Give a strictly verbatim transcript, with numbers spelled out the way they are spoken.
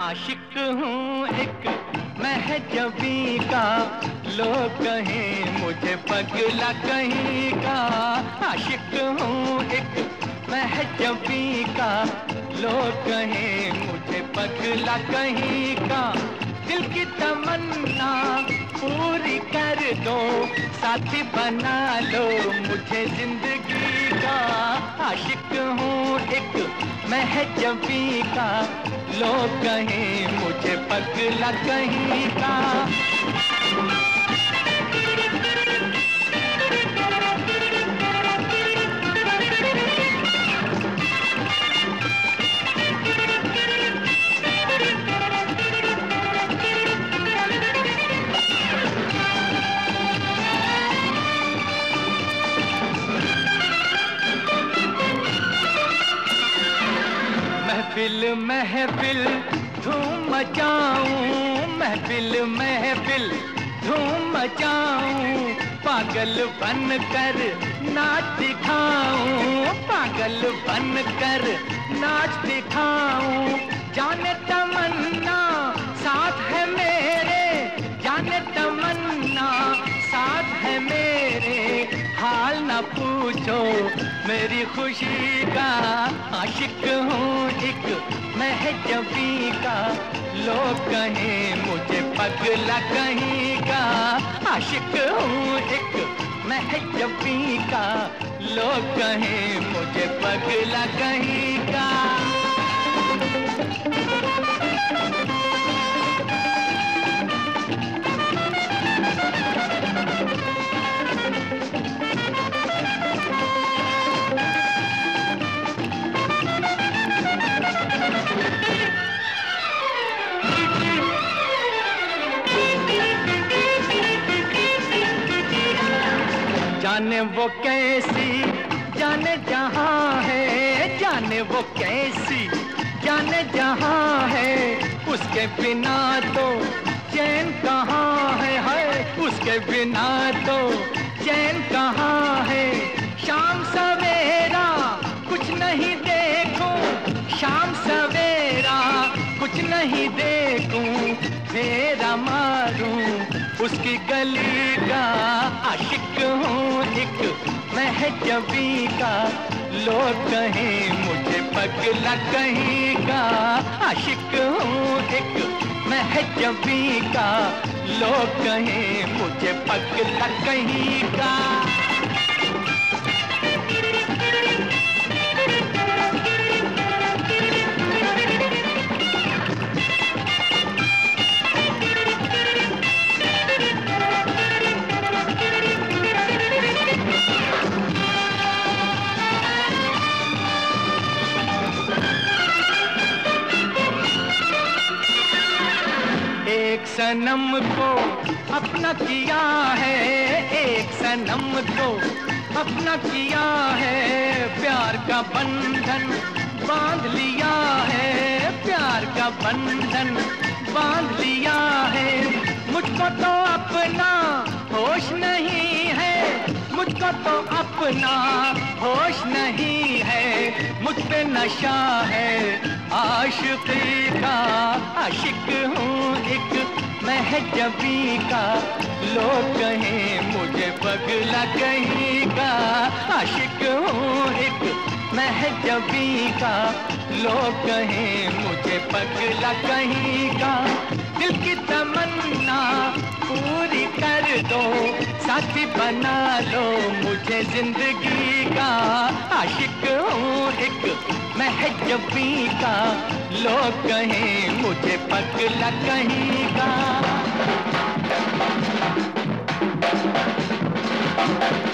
आशिक हूँ एक महजबी का, लोग कहें मुझे पगला कहीं का। आशिक हूँ एक महजबी का, लोग कहें मुझे पगला कहीं का। दिल की तमन्ना पूरी कर दो, साथी बना लो मुझे जिंदगी का। आशिक हूँ एक महजबी का, लोग कहें मुझे पगला कहीं का। महफिल महफिल धूम मचाऊं, महफिल महफिल धूम मचाऊं। पागल बन कर नाच दिखाऊं, पागल बन कर नाच दिखाऊं। जाने तमन्ना साथ है मेरे, जाने तमन्ना साथ है मेरे। हाल ना पूछो मेरी खुशी का। आशिक हूँ एक महजबी का, लोग कहें मुझे पगला कहीं का। आशिक हूँ एक महजबी का, लोग कहें मुझे पगला कहीं का। जाने वो कैसी जाने जहाँ है, जाने वो कैसी जाने जहाँ है। उसके बिना तो चैन कहाँ है, है उसके बिना तो चैन कहाँ है। शाम सवेरा कुछ नहीं देखूं, शाम सवेरा कुछ नहीं देखूं। फेरा मारूं उसकी गली का। आशिक हूँ एक महजबी का, लोग कहें मुझे पगला कहीं का। आशिक हूँ एक महजबी का, लोग कहें मुझे पगला कहीं का। एक सनम को अपना किया है, एक सनम को अपना किया है। प्यार का बंधन बांध लिया है, प्यार का बंधन बांध लिया है। मुझको तो अपना होश नहीं है, मुझको तो अपना होश नहीं है। मुझ पे नशा है आशिकी का। आशिक हूँ एक महजबी का, लोग कहें मुझे पगला कहीं का। आशिक हूँ एक महजबी का, लोग कहें मुझे पगला कहीं का। दिल की तमन्ना पूरी कर दो, साथी बना लो मुझे जिंदगी का। आशिक हूँ एक महजबी का, लोग कहें मुझे पगला कहीं का।